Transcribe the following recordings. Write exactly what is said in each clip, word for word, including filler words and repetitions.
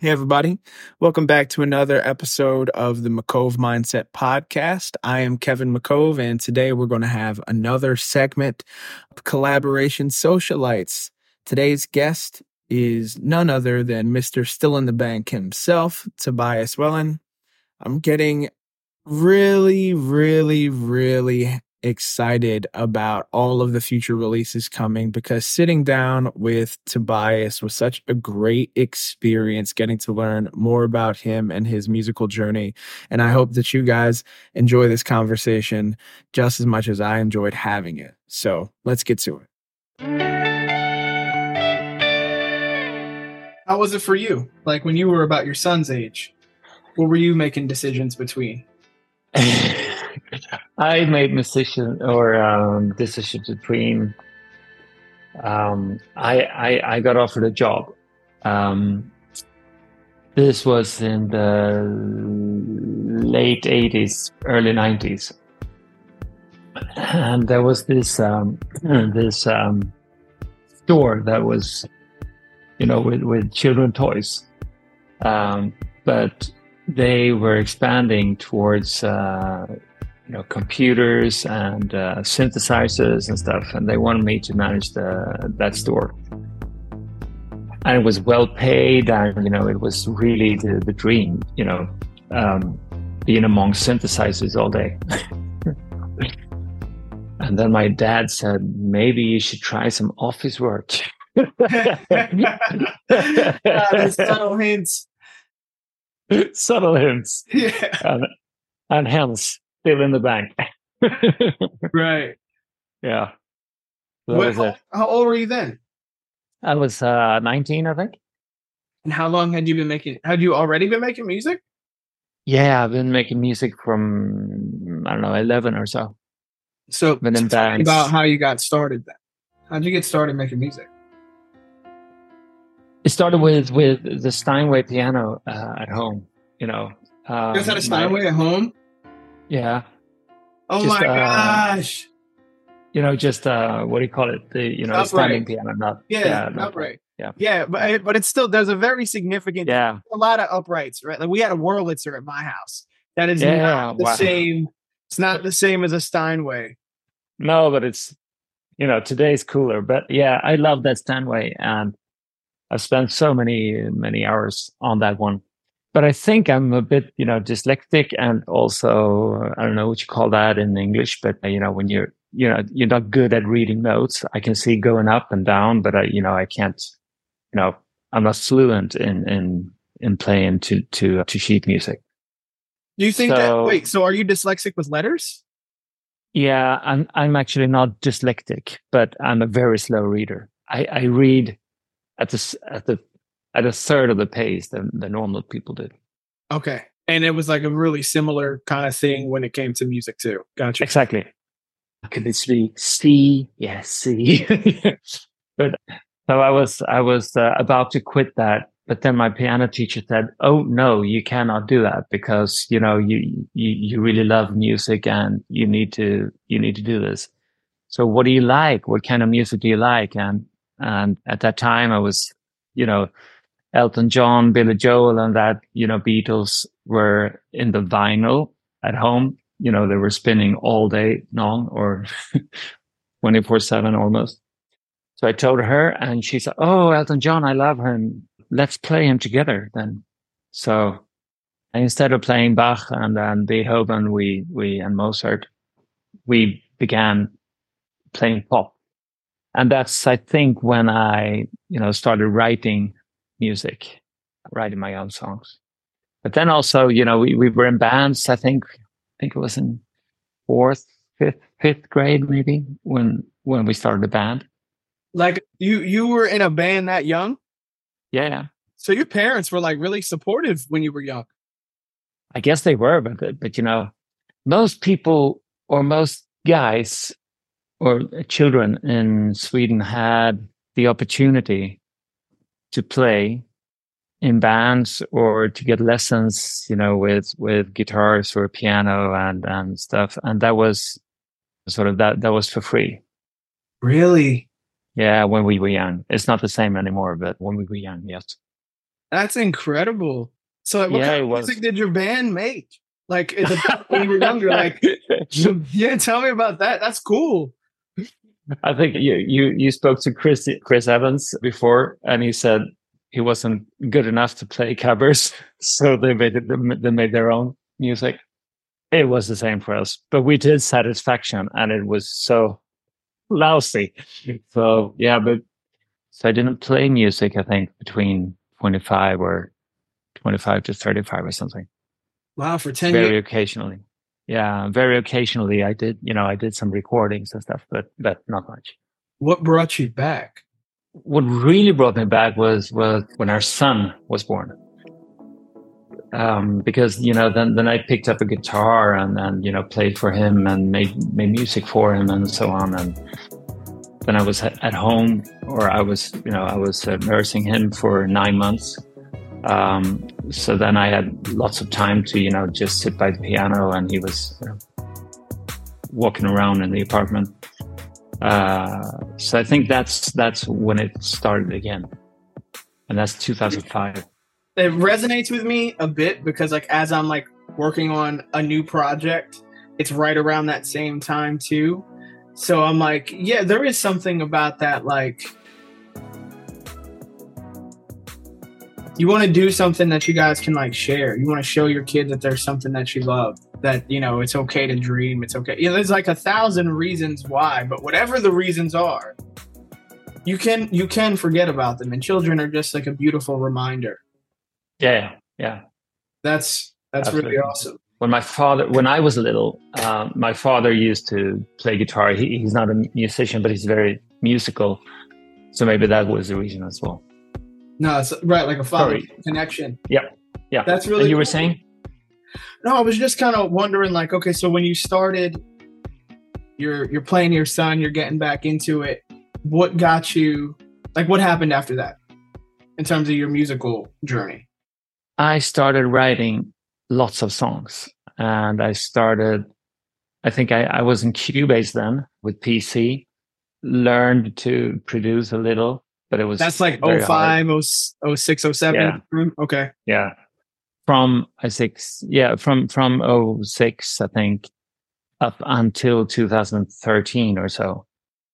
Hey, everybody. Welcome back to another episode of the McCove Mindset Podcast. I am Kevin McCove, and today we're going to have another segment of Collaboration Socialites. Today's guest is none other than Mister Still in the Bank himself, Tobias Wellen. I'm getting really, really, really excited about all of the future releases coming because sitting down with Tobias was such a great experience getting to learn more about him and his musical journey. And I hope that you guys enjoy this conversation just as much as I enjoyed having it. So let's get to it. How was it for you? Like when you were about your son's age, what were you making decisions between? I made decision or um, decisions between. Um, I, I I got offered a job. Um, this was in the late eighties, early nineties, and there was this um, this um, store that was, you know, with with children toys, um, but they were expanding towards. Uh, You know, computers and uh, synthesizers and stuff, and they wanted me to manage the that store. And it was well paid, and you know, it was really the, the dream. You know, um, being among synthesizers all day. And then my dad said, maybe you should try some office work. uh, subtle hints. Subtle hints. Yeah. And, and hence. Still in the bank. Right. Yeah. So what, how, how old were you then? I was uh, nineteen, I think. And how long had you been making, had you already been making music? Yeah, I've been making music from, I don't know, eleven or so. So, been in tell me about how you got started then. How'd you get started making music? It started with, with the Steinway piano uh, at home, you know. Um, you guys had a Steinway my, at home? Yeah. Oh just, my gosh. Uh, you know, just uh, what do you call it? The you know, standing piano, not yeah, yeah not upright. Yeah, yeah, but but it's still there's a very significant yeah a lot of uprights, right? Like we had a Wurlitzer at my house. That is yeah, not the wow. same. It's not the same as a Steinway. No, but it's you know today's cooler. But yeah, I love that Steinway, and I've spent so many many hours on that one. But I think I'm a bit, you know, dyslexic, and also I don't know what you call that in English. But you know, when you're, you know, you're not good at reading notes. I can see going up and down, but I, you know, I can't. You know, I'm not fluent in in in playing to to to sheet music. Do you think so, that? Wait, so are you dyslexic with letters? Yeah, I'm. I'm actually not dyslexic, but I'm a very slow reader. I, I read at the at the. at a third of the pace than the normal people did. Okay. And it was like a really similar kind of thing when it came to music too. Gotcha. Exactly. Could this be C? Yes, C. But so I was, I was uh, about to quit that, but then my piano teacher said, "Oh no, you cannot do that because, you know, you, you, you really love music and you need to, you need to do this. So what do you like? What kind of music do you like?" And, and at that time I was, you know, Elton John, Billy Joel, and that, you know, Beatles were in the vinyl at home. You know, they were spinning all day long or twenty-four seven almost. So I told her and she said, "Oh, Elton John, I love him. Let's play him together then." So instead of playing Bach and, and Beethoven, we, we, and Mozart, we began playing pop. And that's, I think, when I, you know, started writing music, writing my own songs. But then also, you know, we, we were in bands. I think, I think it was in fourth, fifth, fifth grade, maybe when, when we started the band. Like you, you were in a band that young? Yeah. So your parents were like really supportive when you were young. I guess they were, but, but, you know, most people or most guys or children in Sweden had the opportunity to play in bands or to get lessons, you know, with, with guitars or piano and, and stuff. And that was sort of that, that was for free. Really? Yeah. When we were young, it's not the same anymore, but when we were young, yes. That's incredible. So like, what Yeah, kind it of was. music did your band make? Like at the time when you were younger, like yeah, tell me about that. That's cool. I think you, you you spoke to Chris Chris Evans before, and he said he wasn't good enough to play covers, so they made it, they made their own music. It was the same for us, but we did Satisfaction, and it was so lousy. So yeah, but so I didn't play music. I think between twenty-five or twenty-five to thirty-five or something. Wow, for ten Very years. occasionally. Yeah, very occasionally I did, you know, I did some recordings and stuff, but but not much. What brought you back? What really brought me back was was when our son was born. Um, because you know, then then I picked up a guitar and and you know played for him and made made music for him and so on. And then I was at home, or I was you know I was uh, nursing him for nine months. Um, so then I had lots of time to, you know, just sit by the piano, and he was uh, walking around in the apartment. Uh, so I think that's that's when it started again, and that's two thousand five. It resonates with me a bit because, like, as I'm like working on a new project, it's right around that same time too. So I'm like, yeah, there is something about that, like. You want to do something that you guys can like share. You want to show your kid that there's something that you love, that, you know, it's okay to dream. It's okay. You know, there's like a thousand reasons why, but whatever the reasons are, you can, you can forget about them. And children are just like a beautiful reminder. Yeah. Yeah. That's, that's Absolutely. really awesome. When my father, when I was little, um, my father used to play guitar. He, he's not a musician, but he's very musical. So maybe that was the reason as well. No, it's right, like a father Sorry. connection. Yeah, yeah. That's really. And you cool. were saying? No, I was just kind of wondering, like, okay, so when you started, you're you're playing your son, you're getting back into it. What got you? Like, what happened after that, in terms of your musical journey? I started writing lots of songs, and I started. I think I, I was in Cubase then with P C. Learned to produce a little. But it was that's like oh five, oh six, oh seven. Yeah. Okay. Yeah. From I six, yeah, from from oh six, I think, up until two thousand thirteen or so.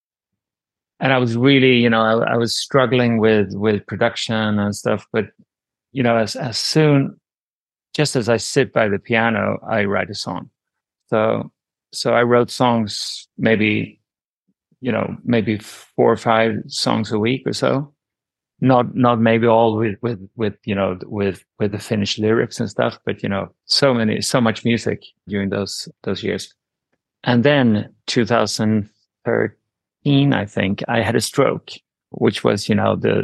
And I was really, you know, I, I was struggling with with production and stuff. But you know, as as soon, just as I sit by the piano, I write a song. So so I wrote songs maybe. You know, maybe four or five songs a week or so. Not, not maybe all with, with, with, you know, with, with the finished lyrics and stuff, but, you know, so many, so much music during those, those years. And then two thousand thirteen, I think I had a stroke, which was, you know, the,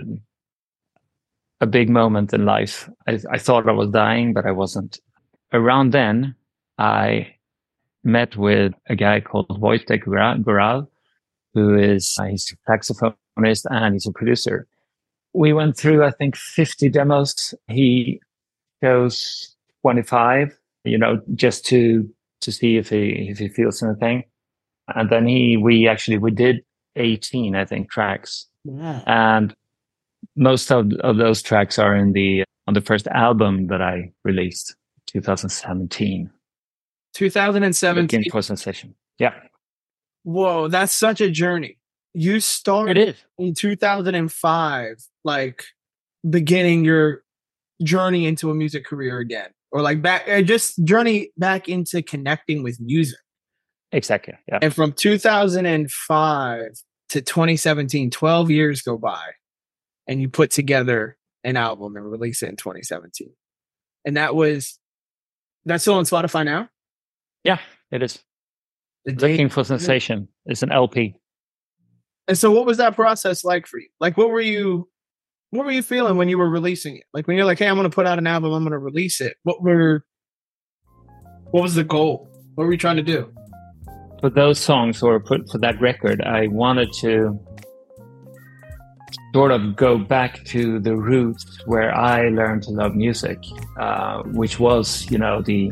a big moment in life. I, I thought I was dying, but I wasn't. Around then, I met with a guy called Wojtek Goral, who is uh, he's a saxophonist and he's a producer. We went through, I think, fifty demos. He chose twenty-five, you know, just to to see if he if he feels anything. And then he we actually we did eighteen, I think, tracks. Yeah. And most of, of those tracks are in the on the first album that I released, twenty seventeen. twenty seventeen. Looking for Sensation. Yeah. Whoa, that's such a journey. You started it is. in two thousand five, like beginning your journey into a music career again, or like back, just journey back into connecting with music. Exactly. Yeah. And from two thousand five to twenty seventeen, twelve years go by, and you put together an album and release it in twenty seventeen. And that was, that's still on Spotify now? Yeah, it is. The Looking Day- for Sensation. It's an L P. And so what was that process like for you? Like, what were you, what were you feeling when you were releasing it? Like when you're like, hey, I'm going to put out an album, I'm going to release it. What were, what was the goal? What were you trying to do? For those songs, or put for that record, I wanted to sort of go back to the roots where I learned to love music, uh, which was, you know, the,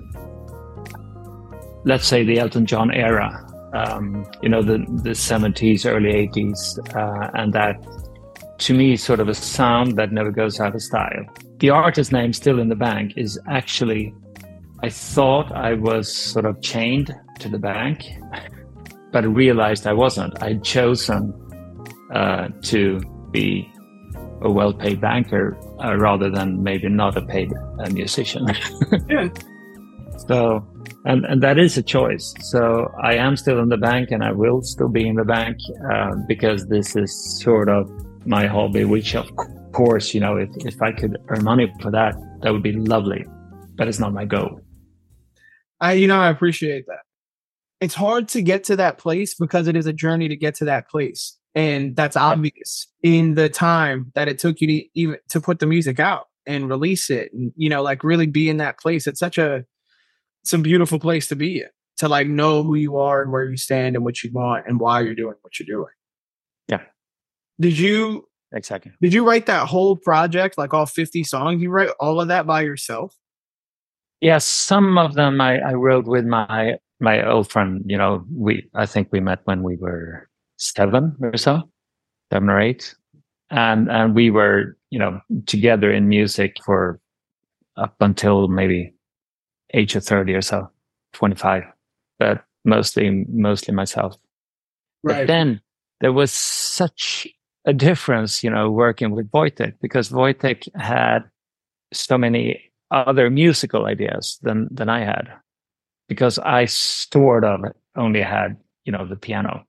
let's say the Elton John era, um, you know, the, the seventies, early eighties, uh, and that to me, sort of a sound that never goes out of style. The artist name Still in the Bank is actually, I thought I was sort of chained to the bank, but I realized I wasn't. I'd chosen uh, to be a well-paid banker uh, rather than maybe not a paid uh, musician. Yeah. So, and, and that is a choice. So I am still in the bank and I will still be in the bank uh, because this is sort of my hobby, which of course, you know, if, if I could earn money for that, that would be lovely, but it's not my goal. I, you know, I appreciate that. It's hard to get to that place because it is a journey to get to that place. And that's obvious in the time that it took you to even to put the music out and release it. And, you know, like really be in that place. It's such a, it's a beautiful place to be in, to like know who you are and where you stand and what you want and why you're doing what you're doing. Yeah. Did you, exactly. Did you write that whole project, like all fifty songs? You write all of that by yourself? Yes. Some of them I, I wrote with my, my old friend, you know, we, I think we met when we were seven or so, seven or eight. And, and we were, you know, together in music for up until maybe age of thirty or so, twenty-five, but mostly, mostly myself. Right. But then there was such a difference, you know, working with Wojtek, because Wojtek had so many other musical ideas than, than I had, because I sort of only had, you know, the piano.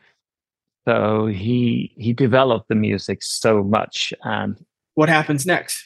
So he, he developed the music so much. And what happens next?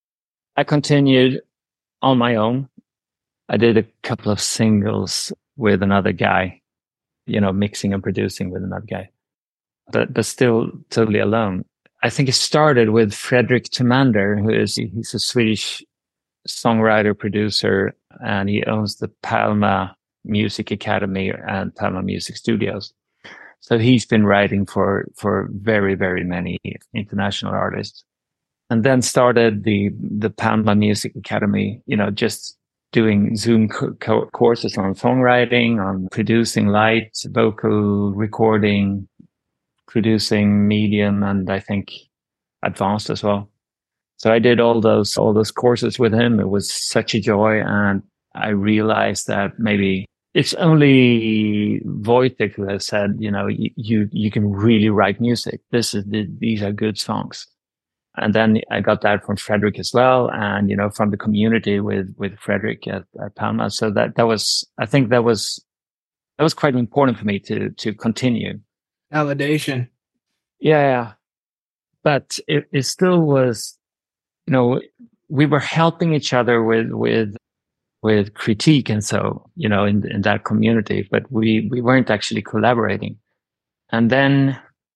I continued on my own. I did a couple of singles with another guy, you know, mixing and producing with another guy, but, but still totally alone. I think it started with Fredrik Timander, who is, he's a Swedish songwriter, producer, and he owns the Palma Music Academy and Palma Music Studios. So he's been writing for, for very, very many international artists, and then started the, the Palma Music Academy, you know, just doing Zoom co- co- courses on songwriting, on producing light, vocal recording, producing medium, and I think advanced as well. So I did all those, all those courses with him. It was such a joy. And I realized that maybe it's only Wojtek who has said, you know, you, you, you can really write music. This is the, these are good songs. And then I got that from Fredrik as well. And, you know, from the community with, with Fredrik at, at Palma. So that, that was, I think that was, that was quite important for me to, to continue. Validation. Yeah. But it, it still was, you know, we were helping each other with, with, with critique. And so, you know, in, in that community, but we, we weren't actually collaborating. And then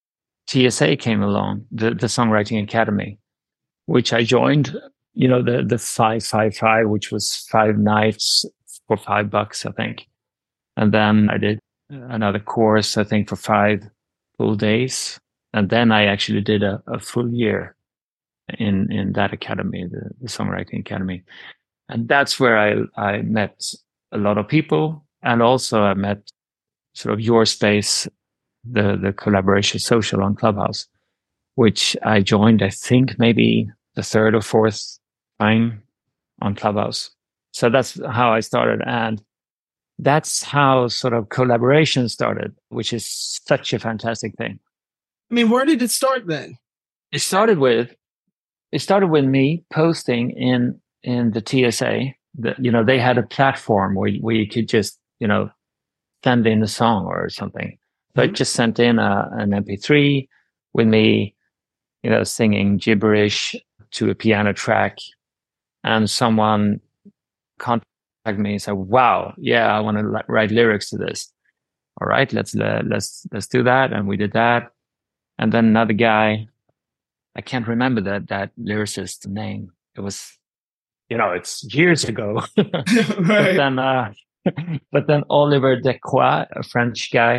T S A came along, the, the Songwriting Academy, which I joined, you know, the, the five, five, five, which was five nights for five bucks, I think. And then I did another course, I think, for five full days. And then I actually did a, a full year in, in that academy, the, the Songwriting Academy. And that's where I, I met a lot of people. And also I met sort of Your Space, the, the collaboration social on Clubhouse, which I joined, I think, maybe the third or fourth time on Clubhouse. So that's how I started. And that's how sort of collaboration started, which is such a fantastic thing. I mean, where did it start then? It started with, it started with me posting in, in the T S A that, you know, they had a platform where, where you could just, you know, send in a song or something. So mm-hmm. I just sent in a, an M P three with me, you know, singing gibberish to a piano track, and someone contacted me and said, wow, yeah, I want to write lyrics to this. All right, let's, uh, let's, let's do that. And we did that. And then another guy, I can't remember that, that lyricist's name. It was, you know, it's years ago. Right. But then, uh, but then Oliver Decroix, a French guy,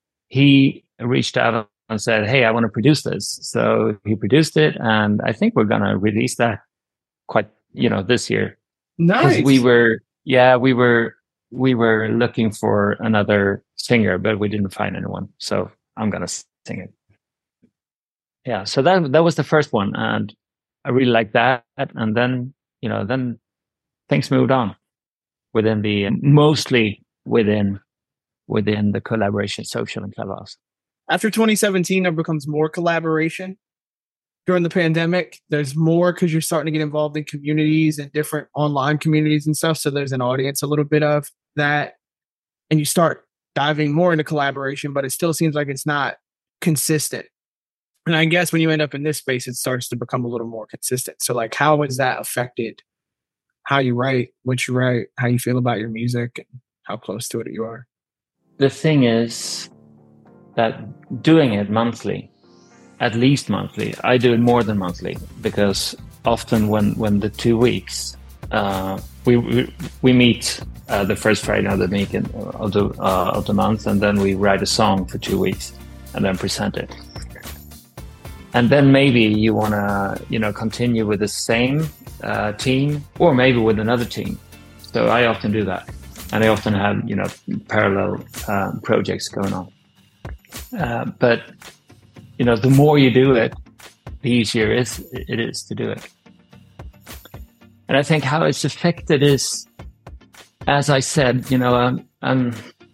he reached out and said, hey, I want to produce this. So he produced it. And I think we're going to release that quite, you know, this year. Nice. Because we were, yeah, we were, we were looking for another singer, but we didn't find anyone. So I'm going to sing it. yeah, so that that was the first one, and I really liked that. And then you know, then things moved on within the mostly within within the collaboration social and Clubhouse. After twenty seventeen, there becomes more collaboration. During the pandemic, there's more because you're starting to get involved in communities and different online communities and stuff. So there's an audience a little bit of that, and you start diving more into collaboration, but it still seems like it's not consistent. And I guess when you end up in this space, it starts to become a little more consistent. So, like, how has that affected how you write, what you write, how you feel about your music, and how close to it you are? The thing is that doing it monthly, at least monthly, I do it more than monthly, because often when, when the two weeks, uh, we, we we meet uh, the first Friday of the week in, of the uh, of the month, and then we write a song for two weeks and then present it. And then maybe you want to, you know, continue with the same uh, team, or maybe with another team. So I often do that, and I often have, you know, parallel uh, projects going on. Uh, but you know, the more you do it, the easier it is, it is to do it. And I think how it's affected is, as I said, you know, um, um,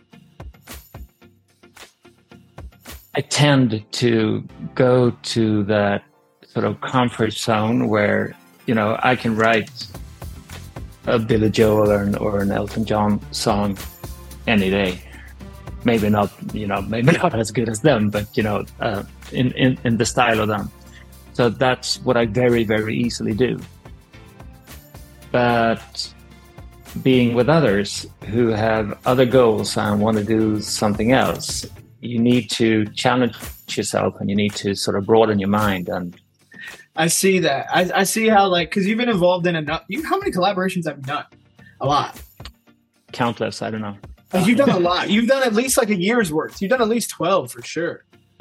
I tend to go to that sort of comfort zone where, you know, I can write a Billy Joel or an, or an Elton John song any day. Maybe not, you know, maybe not as good as them, but, you know, uh, in, in, in the style of them. So that's what I very, very easily do. But being with others who have other goals and want to do something else, you need to challenge yourself, and you need to sort of broaden your mind. And I see that. I, I see how, like, because you've been involved in enough. You, how many collaborations have you done? A lot. Countless. I don't know. Like, you've done a lot. You've done at least like a year's worth. You've done at least twelve for sure.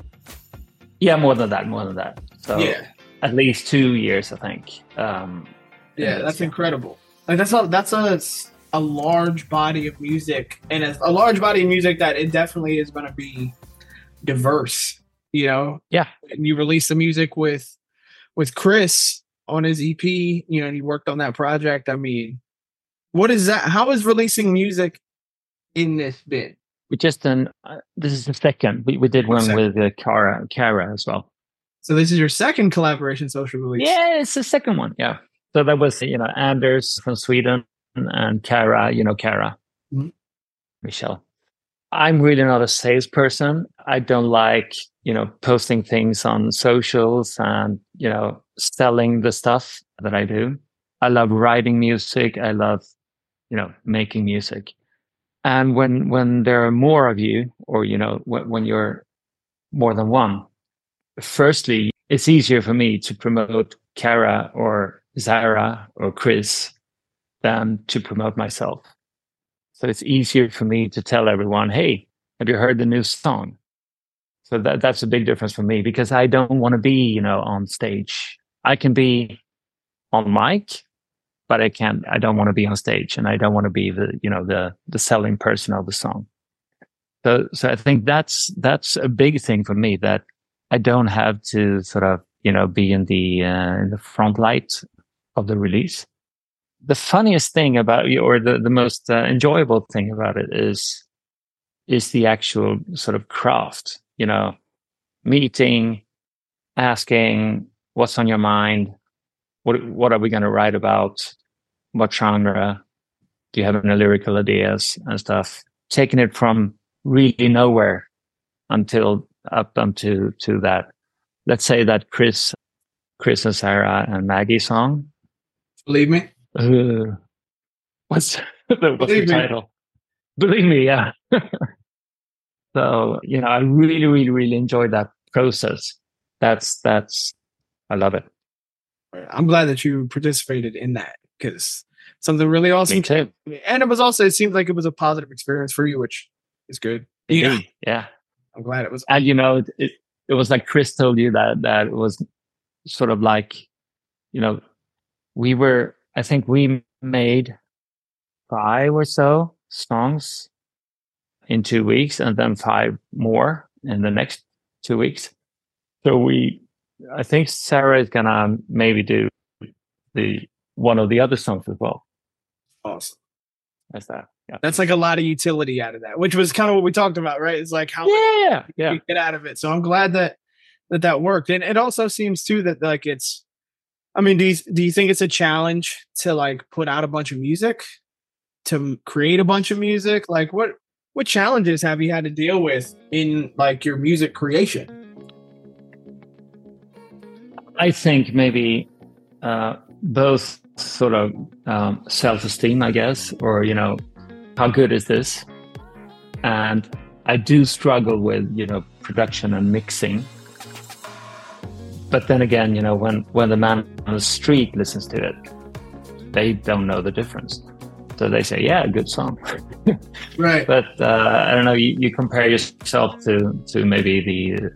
Yeah, more than that. More than that. So yeah, at least two years, I think. Um, yeah, that's incredible. Like that's a that's a a large body of music, and a, a large body of music that it definitely is going to be diverse. You know. Yeah. And you release the music with with Chris on his E P. You know, and he worked on that project. I mean, what is that? How is releasing music in this bit? We just done, uh, this is the second. We, we did one second. with uh, Kara, Kara as well. So this is your second collaboration social release? Yeah, it's the second one. Yeah. So that was, you know, Anders from Sweden and Kara, you know, Kara, mm-hmm. Michelle. I'm really not a salesperson. I don't like, you know, posting things on socials and, you know, selling the stuff that I do. I love writing music. I love, you know, making music. And when, when there are more of you, or, you know, when, when you're more than one, firstly, it's easier for me to promote Kara or Zara or Chris than to promote myself. So it's easier for me to tell everyone, hey, have you heard the new song? So that, that's a big difference for me, because I don't want to be, you know, on stage. I can be on mic, but I can't, I don't want to be on stage, and I don't want to be the, you know, the, the selling person of the song. So, so I think that's, that's a big thing for me, that I don't have to sort of, you know, be in the, uh, in the front light of the release. The funniest thing about you, or the, the most uh, enjoyable thing about it is, is the actual sort of craft, you know, meeting, asking what's on your mind. What what are we going to write about? What genre? Do you have any lyrical ideas and stuff? Taking it from really nowhere until up until to that. Let's say that Chris, Chris and Sarah and Maggie song. Believe me. Uh, what's the, what's the title? Believe me, yeah. So you know, I really, really, really enjoyed that process. That's that's I love it. I'm glad that you participated in that, because something really awesome. Me too. And it was also, it seemed like it was a positive experience for you, which is good. Yeah. Yeah. I'm glad it was. And, you know, it, it was like Chris told you that, that it was sort of like, you know, we were, I think we made five or so songs in two weeks and then five more in the next two weeks. So we, I think Sarah is gonna maybe do the one of the other songs as well. Awesome. That's that. Yeah. That's like a lot of utility out of that, which was kind of what we talked about, right? It's like how yeah, much yeah. you get out of it. So I'm glad that that that worked. And it also seems too that like it's, I mean, do you, do you think it's a challenge to like put out a bunch of music, to create a bunch of music? Like what, what challenges have you had to deal with in like your music creation? I think maybe uh, both sort of um, self-esteem, I guess, or, you know, how good is this? And I do struggle with, you know, production and mixing. But then again, you know, when, when the man on the street listens to it, they don't know the difference. So they say, yeah, good song. Right. But uh, I don't know, you, you compare yourself to, to maybe the,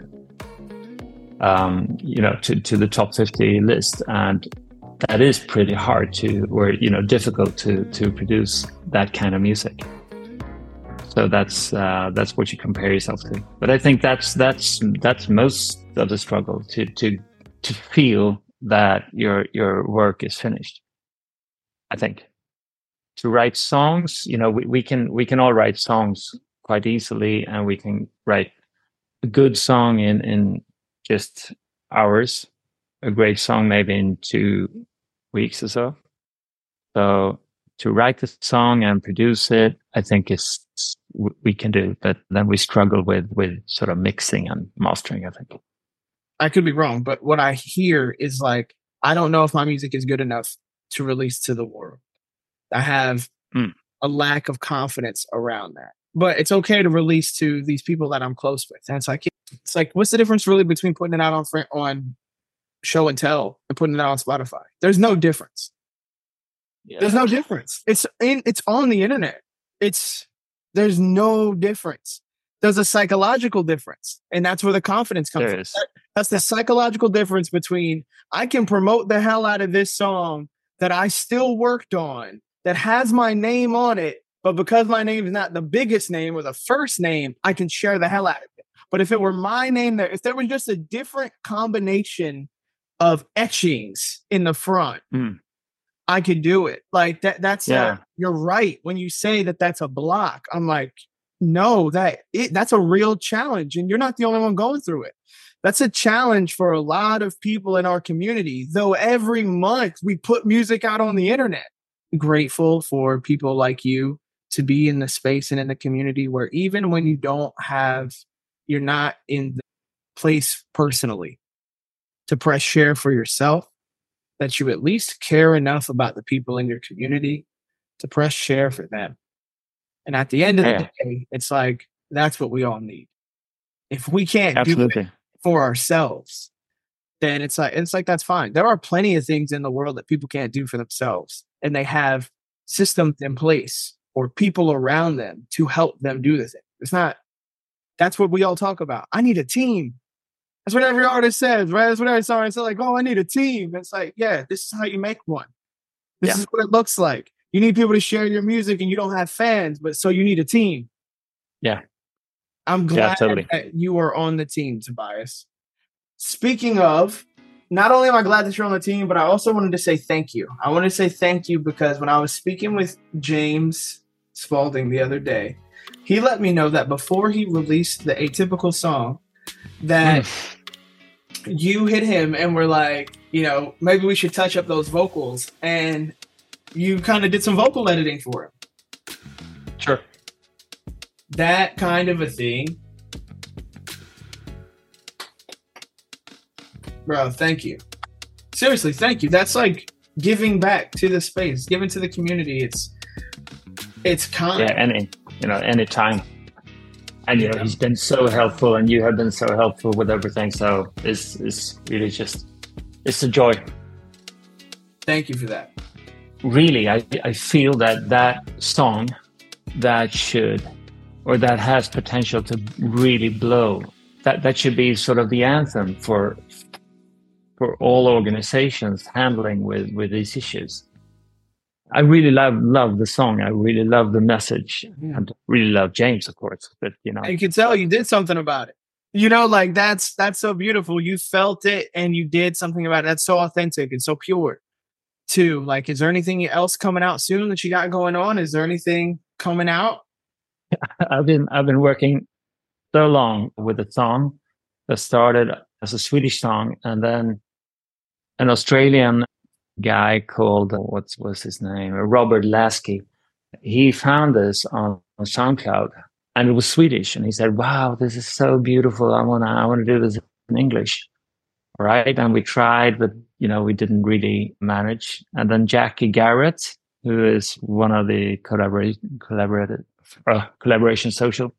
um, you know, to, to the top fifty list. And that is pretty hard to, or, you know, difficult to, to produce that kind of music. So that's uh, that's what you compare yourself to. But I think that's that's that's most of the struggle, to to to feel that your your work is finished. I think to write songs, you know, we, we can we can all write songs quite easily, and we can write a good song in in just hours, a great song maybe in two weeks or so. So to write the song and produce it, I think is we can do, but then we struggle with with sort of mixing and mastering, I think. I could be wrong, but what I hear is like, I don't know if my music is good enough to release to the world. I have mm. a lack of confidence around that, but it's okay to release to these people that I'm close with. And it's like, it's like, what's the difference really between putting it out on on show and tell and putting it out on Spotify? There's no difference. Yeah. There's no difference. It's in, it's on the internet. It's, there's no difference. There's a psychological difference. And that's where the confidence comes from. That, that's the psychological difference between I can promote the hell out of this song that I still worked on, that has my name on it, but because my name is not the biggest name or the first name, I can share the hell out of it. But if it were my name there, if there was just a different combination of etchings in the front, mm. I could do it. Like that. That's yeah. uh, you're right. When you say that that's a block, I'm like, no, that it, that's a real challenge. And you're not the only one going through it. That's a challenge for a lot of people in our community. Though every month we put music out on the internet. Grateful for people like you to be in the space and in the community where even when you don't have, you're not in the place personally to press share for yourself, that you at least care enough about the people in your community to press share for them. And at the end of the yeah. day, it's like, that's what we all need. If we can't Absolutely. do it for ourselves, then it's like, it's like, that's fine. There are plenty of things in the world that people can't do for themselves. And they have systems in place or people around them to help them do the thing. It's not, that's what we all talk about. I need a team. That's what every artist says, right? That's what every song says, like, oh, I need a team. It's like, yeah, this is how you make one. This yeah. is what it looks like. You need people to share your music and you don't have fans, but so you need a team. Yeah. I'm glad yeah, totally. that you are on the team, Tobias. Speaking of, not only am I glad that you're on the team, but I also wanted to say thank you. I want to say thank you because when I was speaking with James Spalding the other day, he let me know that before he released the Atypical song, that mm. you hit him and were like, you know, maybe we should touch up those vocals. And you kind of did some vocal editing for him. Sure. That kind of a thing. Bro, thank you. Seriously, thank you. That's like giving back to the space, giving to the community. It's it's kind. Yeah, any you know, any time. And you yeah. know, he's been so helpful, and you have been so helpful with everything. So it's it's really just it's a joy. Thank you for that. Really, I I feel that that song that should or that has potential to really blow. That that should be sort of the anthem for. for all organizations handling with, with these issues. I really love love the song. I really love the message. Yeah. And really love James, of course. But you know, you can tell you did something about it. You know, like that's that's so beautiful. You felt it and you did something about it. That's so authentic and so pure too. Like, is there anything else coming out soon that you got going on? Is there anything coming out? I've been I've been working so long with a song that started as a Swedish song, and then an Australian guy called, what was his name, Robert Lasky. He found this on, on SoundCloud, and it was Swedish, and he said, "Wow, this is so beautiful. I wanna I wanna do this in English." Right, and we tried, but you know we didn't really manage. And then Jackie Garrett, who is one of the collaboration collaborated uh, collaboration social,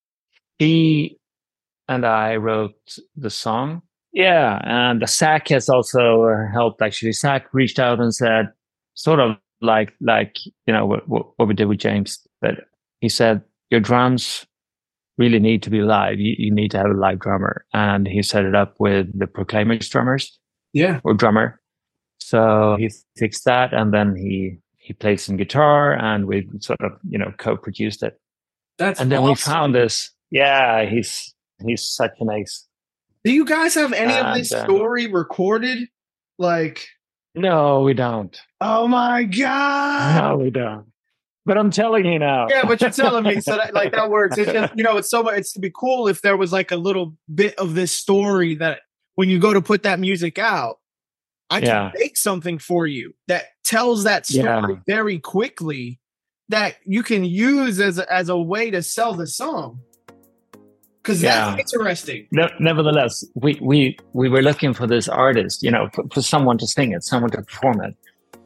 he and I wrote the song. Yeah, and Zach has also uh, helped. Actually, Zach reached out and said, sort of like like you know what, what we did with James, but he said your drums really need to be live. You, you need to have a live drummer, and he set it up with the Proclaimers drummers, yeah, or drummer. So he fixed that, and then he he played some guitar, and we sort of you know co-produced it. That's and then awesome. We found this. Yeah, he's he's such an ace. Do you guys have any and, of this uh, story recorded? Like, no, we don't. Oh my god! No, we don't. But I'm telling you now. Yeah, but you're telling me, so that, like that works. It's just, you know, it's so much. It's to be cool if there was like a little bit of this story that when you go to put that music out, I can Yeah. make something for you that tells that story Yeah. very quickly that you can use as a, as a way to sell the song. Because Yeah. that's interesting. No, nevertheless, we, we, we were looking for this artist, you know, for, for someone to sing it, someone to perform it.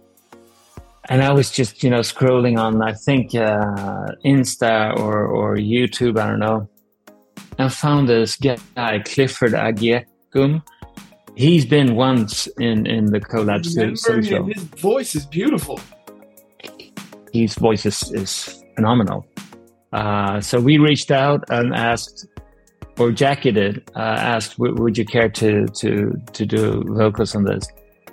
And I was just, you know, scrolling on, I think, uh, Insta or, or YouTube, I don't know, and found this guy, Clifford Agyekum. He's been once in, in the collab Remember, social. his voice is beautiful. His voice is, is phenomenal. Uh, so we reached out and asked, or Jackie did, uh, asked, w- would you care to, to, to do vocals on this?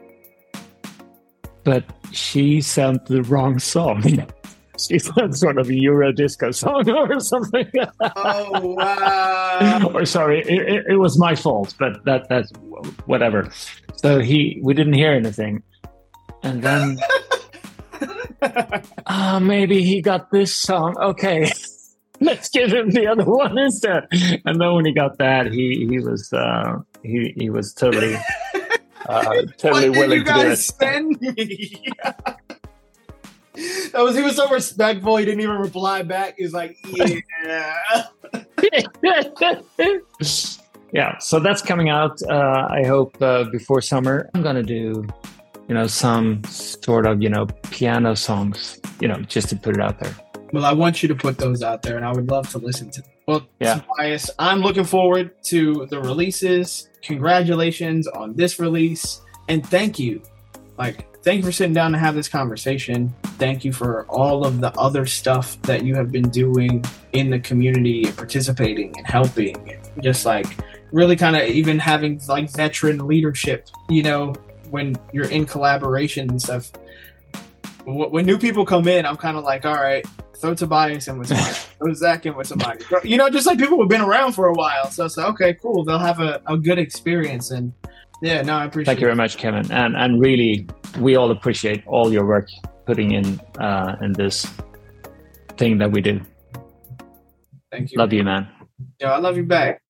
But she sent the wrong song. She sent sort of a Euro disco song or something. Oh, wow. Or sorry, it, it, it was my fault, but that that's whatever. So he, we didn't hear anything. And then, ah, uh, maybe he got this song. Okay, let's give him the other one instead. And then when he got that, he he was uh, he he was totally uh, totally what willing did you to do guys it. send me? That was, he was so respectful. He didn't even reply back. He's like, yeah. Yeah, so that's coming out. Uh, I hope uh, before summer. I'm gonna do, you know, some sort of, you know, piano songs, you know, just to put it out there. Well, I want you to put those out there, and I would love to listen to them. Well, Yeah. Tobias, I'm looking forward to the releases. Congratulations on this release, and thank you. Like, thank you for sitting down to have this conversation. Thank you for all of the other stuff that you have been doing in the community and participating and helping. And just like really kind of even having like veteran leadership, you know, when you're in collaboration and stuff. Wh- When new people come in, I'm kind of like, all right, throw Tobias in with somebody, throw Zach in with somebody. You know, just like people who've been around for a while. So it's like, okay, cool. They'll have a, a good experience. And yeah, no, I appreciate Thank you very much, Kevin, and and really, we all appreciate all your work putting in uh, in this thing that we do. Thank you. Love you, man. Yo, I love you back.